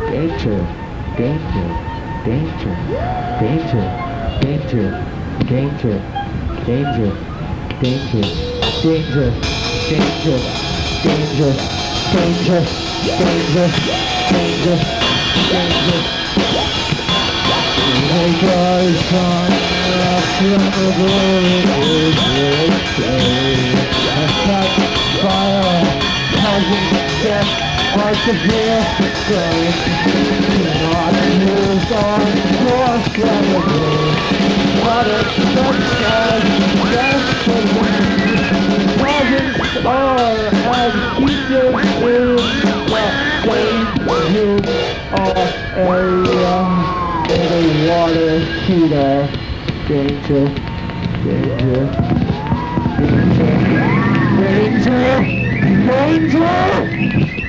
danger, danger, danger, danger, danger, danger, danger, danger, danger, danger, danger, danger, danger, danger, danger. Hey guys, I catch fire, thousand death, hearts of fear, not moved on your gravity. What a sunshine, destiny. Thousands are as teachers in the area. In the water heater, danger, danger, danger, danger, danger.